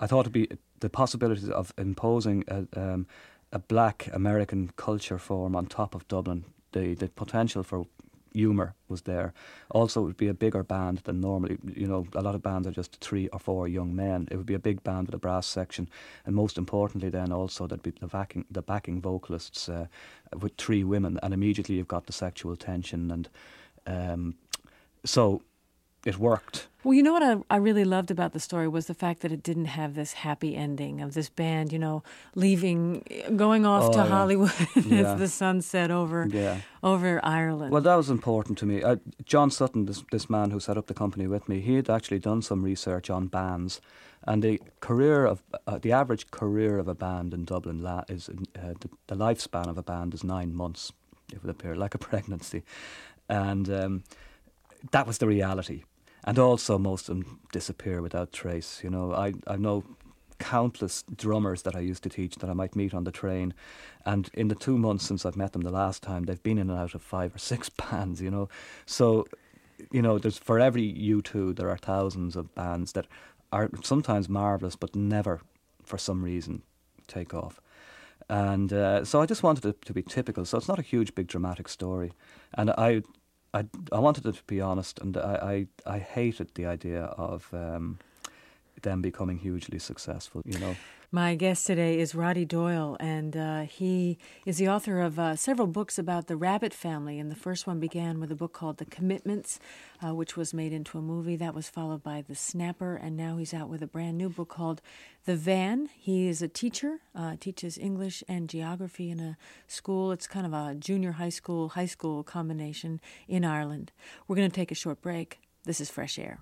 I thought it'd be the possibilities of imposing a, um, a black American culture form on top of Dublin. The the potential for humour was there. Also, it would be a bigger band than normally. You know, a lot of bands are just three or four young men. It would be a big band with a brass section, and most importantly, then also there'd be the backing the backing vocalists uh, with three women, and immediately you've got the sexual tension, and um, so it worked. Well, you know what I, I really loved about the story was the fact that it didn't have this happy ending of this band, you know, leaving, going off Oh, to yeah. Hollywood Yeah. as the sun set over Yeah. over Ireland. Well, that was important to me. Uh, John Sutton, this this man who set up the company with me, he had actually done some research on bands, and the career of uh, the average career of a band in Dublin la- is uh, the, the lifespan of a band is nine months. It would appear like a pregnancy, and um, that was the reality. And also, most of them disappear without trace. You know, I I know countless drummers that I used to teach that I might meet on the train, and in the two months since I've met them the last time, they've been in and out of five or six bands. You know, so you know, there's for every U two there are thousands of bands that are sometimes marvelous, but never, for some reason, take off. And uh, so I just wanted it to be typical. So it's not a huge, big, dramatic story, and I. I, I wanted it to be honest, and I, I, I hated the idea of um, them becoming hugely successful, you know. My guest today is Roddy Doyle, and uh, he is the author of uh, several books about the Rabbit family. And the first one began with a book called The Commitments, uh, which was made into a movie. That was followed by The Snapper, and now he's out with a brand new book called The Van. He is a teacher, uh, teaches English and geography in a school. It's kind of a junior high school, high school combination in Ireland. We're going to take a short break. This is Fresh Air.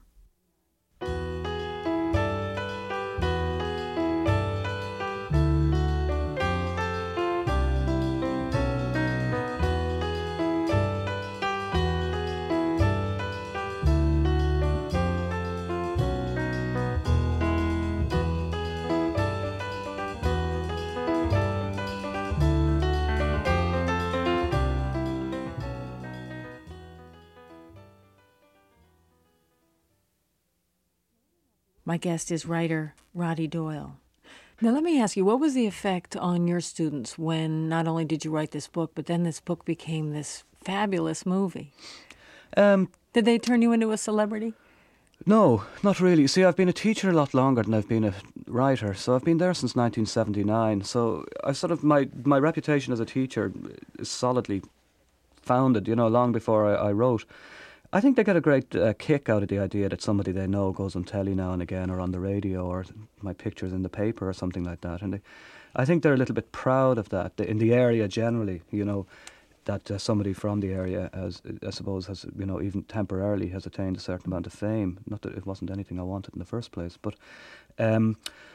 My guest is writer Roddy Doyle. Now, let me ask you, what was the effect on your students when not only did you write this book, but then this book became this fabulous movie? Um, did they turn you into a celebrity? No, not really. See, I've been a teacher a lot longer than I've been a writer, so I've been there since nineteen seventy-nine. So I sort of my my reputation as a teacher is solidly founded, you know, long before I, I wrote. I think they get a great uh, kick out of the idea that somebody they know goes on telly now and again, or on the radio, or my picture's in the paper or something like that. And they, I think they're a little bit proud of that in the area generally, you know, that uh, somebody from the area, has, I suppose, has, you know, even temporarily has attained a certain amount of fame. Not that it wasn't anything I wanted in the first place, but um,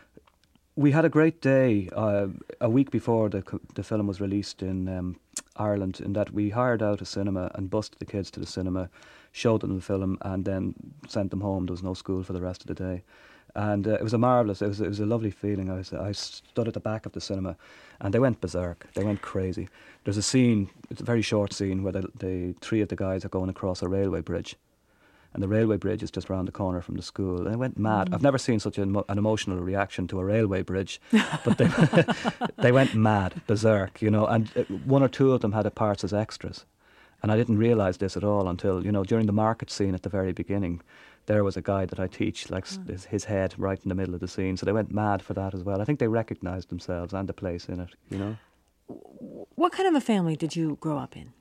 we had a great day uh, a week before the the film was released in um, Ireland, in that we hired out a cinema and bused the kids to the cinema, showed them the film, and then sent them home. There was no school for the rest of the day. And uh, it was a marvellous, it was, it was a lovely feeling. I was, I stood at the back of the cinema, and they went berserk. They went crazy. There's a scene, it's a very short scene, where the, the three of the guys are going across a railway bridge. And the railway bridge is just around the corner from the school. And they went mad. Mm. I've never seen such an, an emotional reaction to a railway bridge. But they, they went mad, berserk, you know. And one or two of them had parts as extras. And I didn't realise this at all until, you know, during the market scene at the very beginning, there was a guy that I teach, like mm. his, his head right in the middle of the scene. So they went mad for that as well. I think they recognised themselves and the place in it, you know. What kind of a family did you grow up in?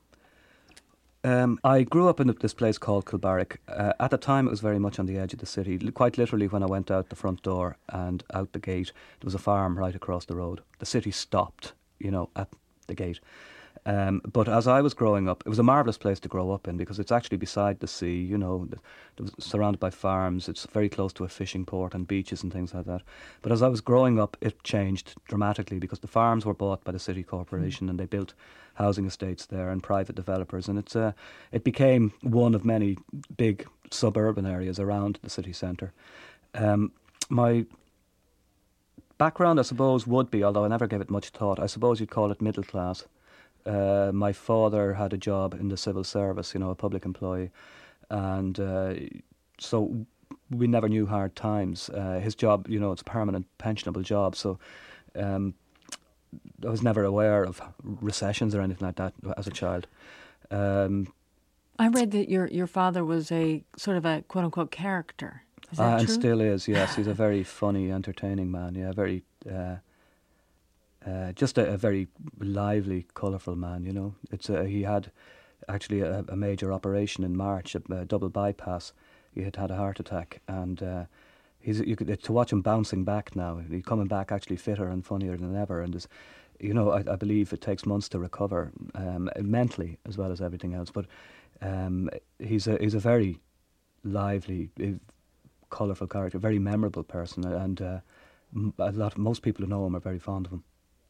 Um, I grew up in this place called Kilbarrack. Uh, at the time, it was very much on the edge of the city. Quite literally, when I went out the front door and out the gate, there was a farm right across the road. The city stopped, you know, at the gate. Um, but as I was growing up, it was a marvellous place to grow up in, because it's actually beside the sea, you know, it was surrounded by farms. It's very close to a fishing port and beaches and things like that. But as I was growing up, it changed dramatically, because the farms were bought by the city corporation mm. and they built housing estates there and private developers, and it's uh, it became one of many big suburban areas around the city centre. Um, my background, I suppose, would be, although I never gave it much thought, I suppose you'd call it middle class. Uh, my father had a job in the civil service, you know, a public employee, and uh, so we never knew hard times. Uh, his job, you know, it's a permanent pensionable job, so um, I was never aware of recessions or anything like that as a child. Um, I read that your your father was a sort of a quote unquote character. Is that uh, and true? still is, yes. He's a very funny, entertaining man. Yeah, very, uh, uh, just a, a very lively, colourful man. You know, it's a, he had actually a, a major operation in March, a, a double bypass. He had had a heart attack, and uh, he's you could to watch him bouncing back now. He's coming back actually fitter and funnier than ever, and is, you know, I, I believe it takes months to recover, um, mentally as well as everything else. But um, he's a he's a very lively, colourful character, very memorable person, and uh, a lot most people who know him are very fond of him.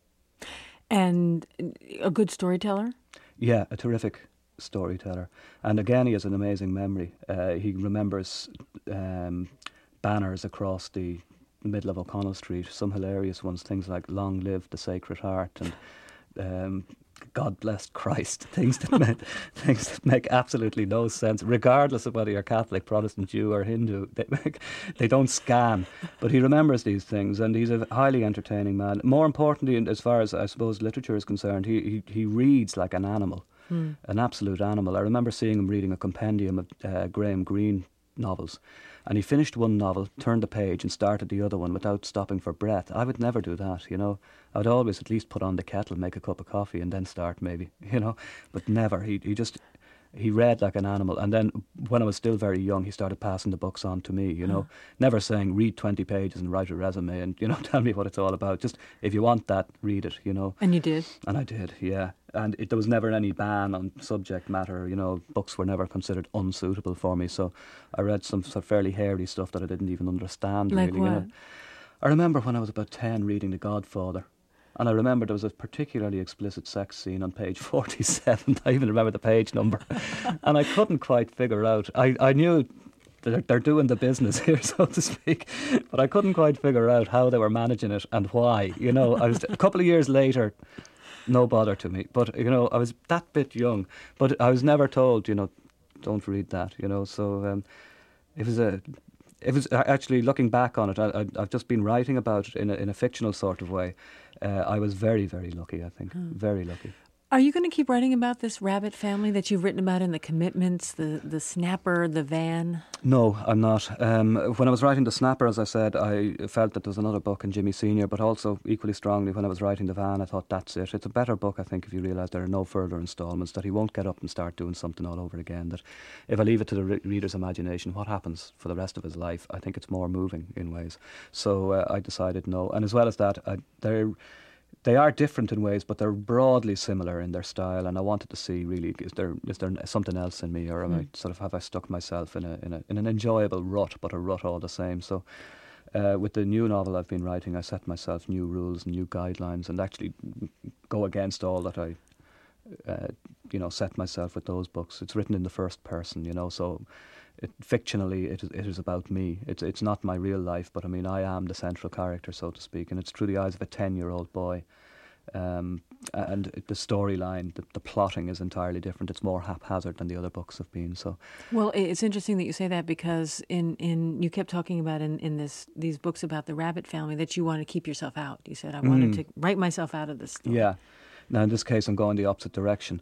And a good storyteller? Yeah, a terrific storyteller. And again, he has an amazing memory. Uh, he remembers um, banners across the middle of O'Connell Street, some hilarious ones, things like "Long live the Sacred Heart" and um, "God bless Christ," things that make, things that make absolutely no sense, regardless of whether you're Catholic, Protestant, Jew or Hindu. They, make, they don't scan. But he remembers these things, and he's a highly entertaining man. More importantly, as far as I suppose literature is concerned, he, he, he reads like an animal. Mm. An absolute animal. I remember seeing him reading a compendium of uh, Graham Greene novels, and he finished one novel, turned the page and started the other one without stopping for breath. I would never do that, you know. I would always at least put on the kettle, make a cup of coffee and then start maybe, you know, but never. He he just, he read like an animal. And then when I was still very young, he started passing the books on to me, you know, oh. never saying read twenty pages and write a resume and, you know, tell me what it's all about. Just if you want that, read it, you know. And you did? And I did, yeah. And it, there was never any ban on subject matter, you know, books were never considered unsuitable for me. So I read some sort of fairly hairy stuff that I didn't even understand, like really. What? You know. I remember when I was about ten reading The Godfather. And I remember there was a particularly explicit sex scene on page forty-seven. I even remember the page number. And I couldn't quite figure out. I, I knew they're, they're doing the business here, so to speak. But I couldn't quite figure out how they were managing it and why. You know, I was a couple of years later, no bother to me. But, you know, I was that bit young. But I was never told, you know, don't read that, you know. So um, it was a... It was actually, looking back on it, I, I, I've just been writing about it in a, in a fictional sort of way. Uh, I was very, very lucky, I think. Hmm. Very lucky. Are you going to keep writing about this rabbit family that you've written about in The Commitments, the, the Snapper, the Van? No, I'm not. Um, when I was writing The Snapper, as I said, I felt that there was another book in Jimmy Senior, but also equally strongly when I was writing The Van, I thought that's it. It's a better book, I think, if you realise there are no further instalments, that he won't get up and start doing something all over again, that if I leave it to the re- reader's imagination, what happens for the rest of his life, I think it's more moving in ways. So uh, I decided no. And as well as that, I, they're... They are different in ways, but they're broadly similar in their style. And I wanted to see, really, is there is there something else in me, or am mm. I sort of have I stuck myself in a in a in an enjoyable rut, but a rut all the same. So, uh, with the new novel I've been writing, I set myself new rules and new guidelines, and actually go against all that I, uh, you know, set myself with those books. It's written in the first person, you know, so. It, fictionally, it is, it is about me. It's it's not my real life, but I mean, I am the central character, so to speak, and it's through the eyes of a ten-year-old boy. Um, and the storyline, the, the plotting is entirely different. It's more haphazard than the other books have been. So, well, it's interesting that you say that, because in, in you kept talking about in, in this these books about the rabbit family that you wanted to keep yourself out. You said, I wanted mm. to write myself out of this story. Yeah. Now, in this case, I'm going the opposite direction.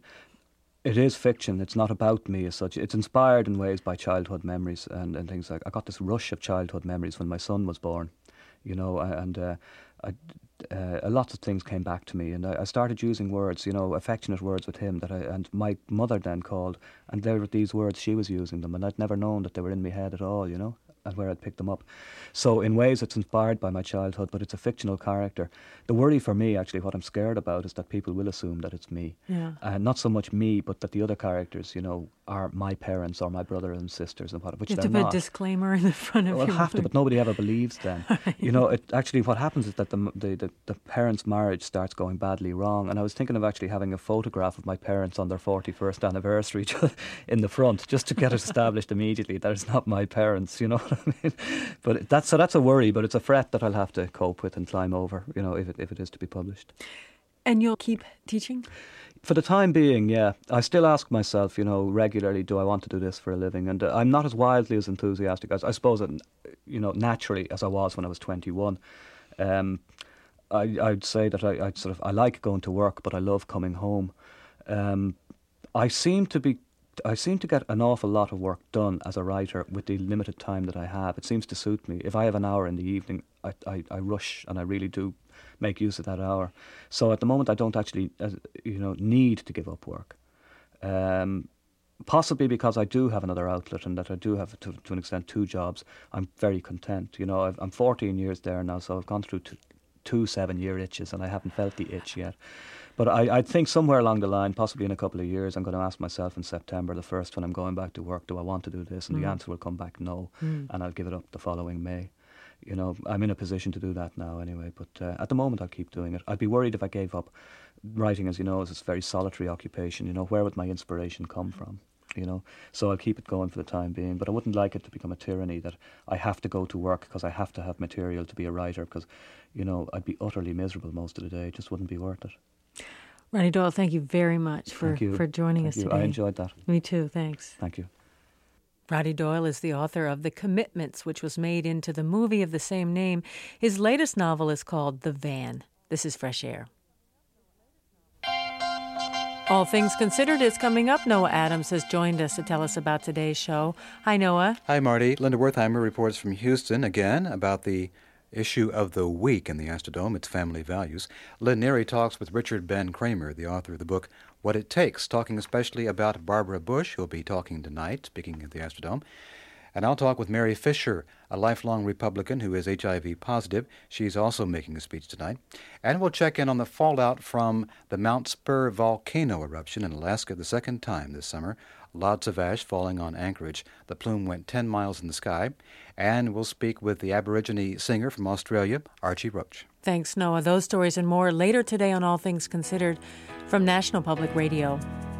It is fiction. It's not about me as such. It's inspired in ways by childhood memories and, and things like. I got this rush of childhood memories when my son was born, you know, and uh, I, uh, a lot of things came back to me, and I, I started using words, you know, affectionate words with him that I and my mother then called, and there were these words, she was using them, and I'd never known that they were in my head at all, you know, and where I'd picked them up. So in ways it's inspired by my childhood, but it's a fictional character. The worry for me, actually, what I'm scared about is that people will assume that it's me. Yeah. Uh, not so much me, but that the other characters, you know, are my parents or my brothers and sisters, and what, which you have they're to put not. a disclaimer in the front of well, your have to, but nobody ever believes them. Right. You know, it actually what happens is that the, the the the parents' marriage starts going badly wrong. And I was thinking of actually having a photograph of my parents on their forty-first anniversary in the front, just to get it established immediately that it's not my parents. You know what I mean? But that's so that's a worry, but it's a threat that I'll have to cope with and climb over. You know, if it if it is to be published. And you'll keep teaching? For the time being, yeah. I still ask myself, you know, regularly, do I want to do this for a living? And uh, I'm not as wildly as enthusiastic as, I suppose, uh, you know, naturally as I was when I was twenty-one. Um, I, I'd say that I I'd sort of I like going to work, but I love coming home. Um, I seem to be I seem to get an awful lot of work done as a writer with the limited time that I have. It seems to suit me. If I have an hour in the evening, I I, I rush and I really do make use of that hour. So at the moment, I don't actually uh, you know need to give up work. Um, Possibly because I do have another outlet and that I do have, to, to an extent, two jobs. I'm very content. You know, I've, I'm fourteen years there now, so I've gone through two, two seven-year itches and I haven't felt the itch yet. But I, I think somewhere along the line, possibly in a couple of years, I'm going to ask myself in September, the first when I'm going back to work, do I want to do this? And mm. the answer will come back no, mm. and I'll give it up the following May. You know, I'm in a position to do that now anyway, but uh, at the moment I'll keep doing it. I'd be worried if I gave up. Writing, as you know, is a very solitary occupation. You know, where would my inspiration come from? You know, so I'll keep it going for the time being, but I wouldn't like it to become a tyranny that I have to go to work because I have to have material to be a writer, because, you know, I'd be utterly miserable most of the day. It just wouldn't be worth it. Ronnie Doyle, thank you very much for, for joining thank us you. today. I enjoyed that. Me too, thanks. Thank you. Roddy Doyle is the author of The Commitments, which was made into the movie of the same name. His latest novel is called The Van. This is Fresh Air. All Things Considered is coming up. Noah Adams has joined us to tell us about today's show. Hi, Noah. Hi, Marty. Linda Wertheimer reports from Houston again about the issue of the week in the Astrodome, its family values. Lynn Neary talks with Richard Ben Kramer, the author of the book What It Takes, talking especially about Barbara Bush, who'll be talking tonight, speaking at the Astrodome. And I'll talk with Mary Fisher, a lifelong Republican who is H I V positive. She's also making a speech tonight. And we'll check in on the fallout from the Mount Spur volcano eruption in Alaska the second time this summer. Lots of ash falling on Anchorage. The plume went ten miles in the sky. And we'll speak with the Aborigine singer from Australia, Archie Roach. Thanks, Noah. Those stories and more later today on All Things Considered from National Public Radio.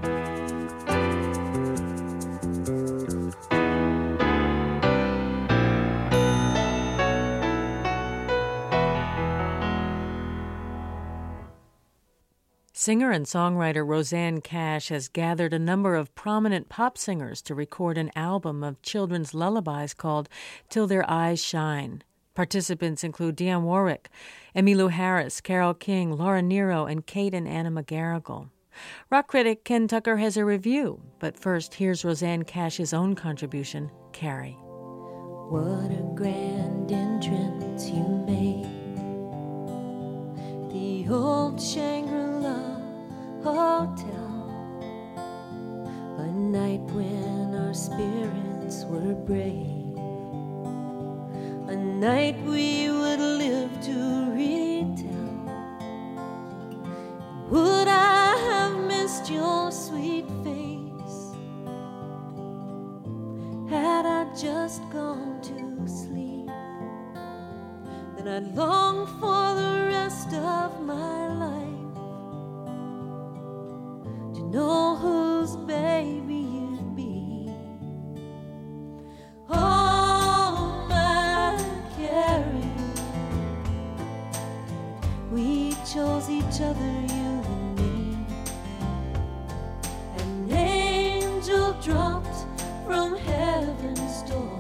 Singer and songwriter Rosanne Cash has gathered a number of prominent pop singers to record an album of children's lullabies called Till Their Eyes Shine. Participants include Dionne Warwick, Emmylou Harris, Carole King, Laura Nyro, and Kate and Anna McGarrigle. Rock critic Ken Tucker has a review, but first here's Rosanne Cash's own contribution, Carrie. What a grand entrance you made, the old Shangri-La Hotel, a night when our spirits were brave, a night we would live to retell. Would I have missed your sweet face had I just gone to sleep? Then I'd long for the rest of my life to know whose baby you'd be. Oh, my Carrie, we chose each other, you and me. An angel dropped from heaven's door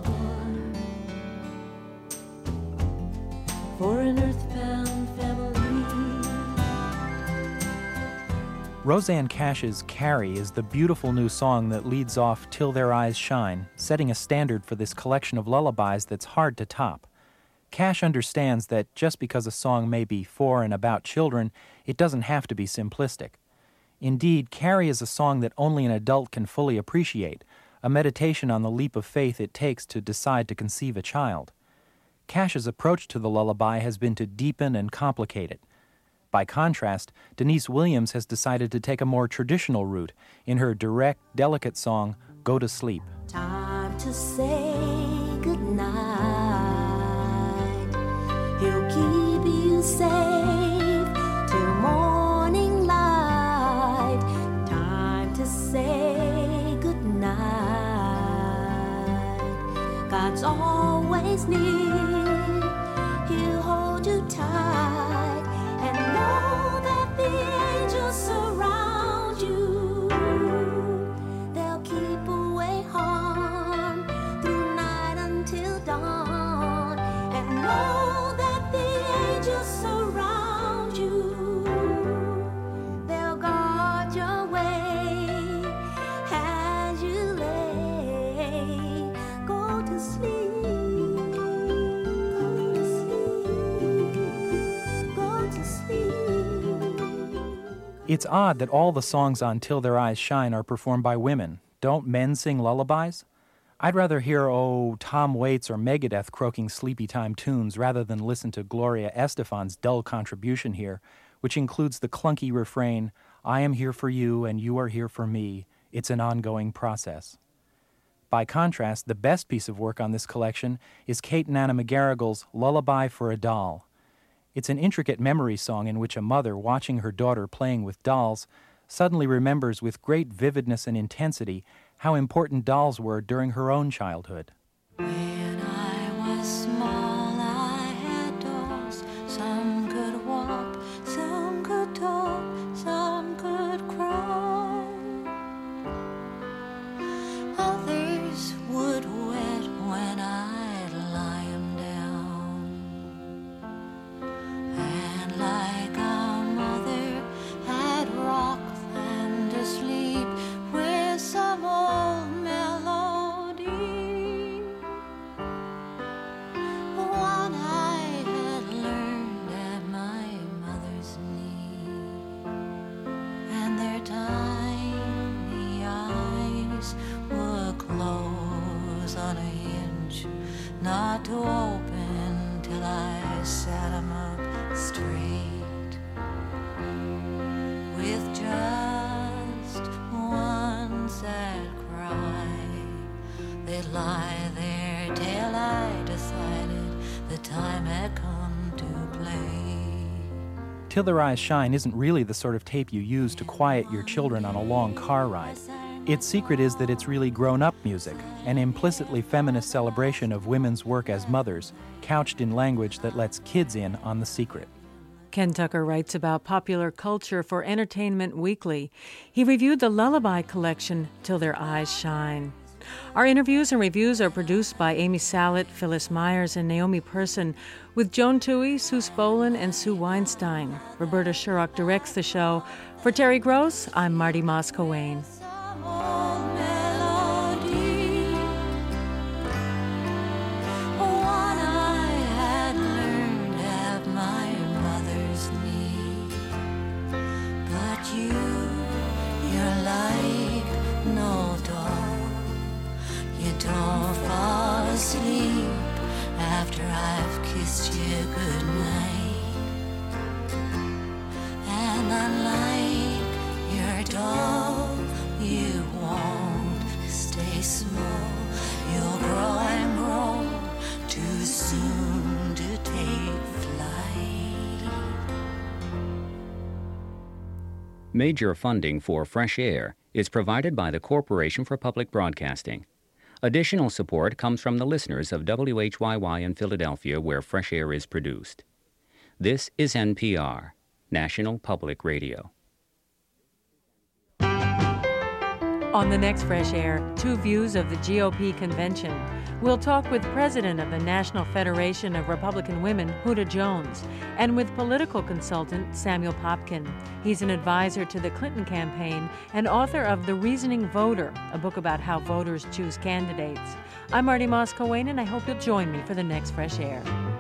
for an earthbound family. Rosanne Cash's Carrie is the beautiful new song that leads off Till Their Eyes Shine, setting a standard for this collection of lullabies that's hard to top. Cash understands that just because a song may be for and about children, it doesn't have to be simplistic. Indeed, Carrie is a song that only an adult can fully appreciate, a meditation on the leap of faith it takes to decide to conceive a child. Cash's approach to the lullaby has been to deepen and complicate it. By contrast, Denise Williams has decided to take a more traditional route in her direct, delicate song, Go to Sleep. Time to say goodnight. He'll keep you safe till morning light. Time to say goodnight. God's always near. He'll hold you tight and know that the It's odd that all the songs on Till Their Eyes Shine are performed by women. Don't men sing lullabies? I'd rather hear, oh, Tom Waits or Megadeth croaking sleepy time tunes rather than listen to Gloria Estefan's dull contribution here, which includes the clunky refrain, I am here for you and you are here for me. It's an ongoing process. By contrast, the best piece of work on this collection is Kate and Anna McGarrigle's Lullaby for a Doll. It's an intricate memory song in which a mother, watching her daughter playing with dolls, suddenly remembers with great vividness and intensity how important dolls were during her own childhood. When I was small, I had dolls. Some could walk, some could talk, some could crawl. Others would wet when I'd lie 'em down. And like a mother, I'd rock them to sleep with some old melody, one I had learned at my mother's knee. And their tiny eyes would close on a hinge, not to open till I sat 'em up straight, with just one sad cry. They'd lie there till I decided the time had come to play. Till Their Eyes Shine isn't really the sort of tape you use to quiet your children on a long car ride. Its secret is that it's really grown-up music, an implicitly feminist celebration of women's work as mothers, couched in language that lets kids in on the secret. Ken Tucker writes about popular culture for Entertainment Weekly. He reviewed the Lullaby collection, Till Their Eyes Shine. Our interviews and reviews are produced by Amy Sallet, Phyllis Myers, and Naomi Person, with Joan Toohey, Sue Spolin, and Sue Weinstein. Roberta Sherrock directs the show. For Terry Gross, I'm Marty Moss-Coane. Don't fall asleep after I've kissed you goodnight. And unlike your doll, you won't stay small. You'll grow and grow too soon to take flight. Major funding for Fresh Air is provided by the Corporation for Public Broadcasting. Additional support comes from the listeners of W H Y Y in Philadelphia, where Fresh Air is produced. This is N P R, National Public Radio. On the next Fresh Air, two views of the G O P convention. We'll talk with President of the National Federation of Republican Women, Huda Jones, and with political consultant Samuel Popkin. He's an advisor to the Clinton campaign and author of The Reasoning Voter, a book about how voters choose candidates. I'm Marty Moss-Coane, and I hope you'll join me for the next Fresh Air.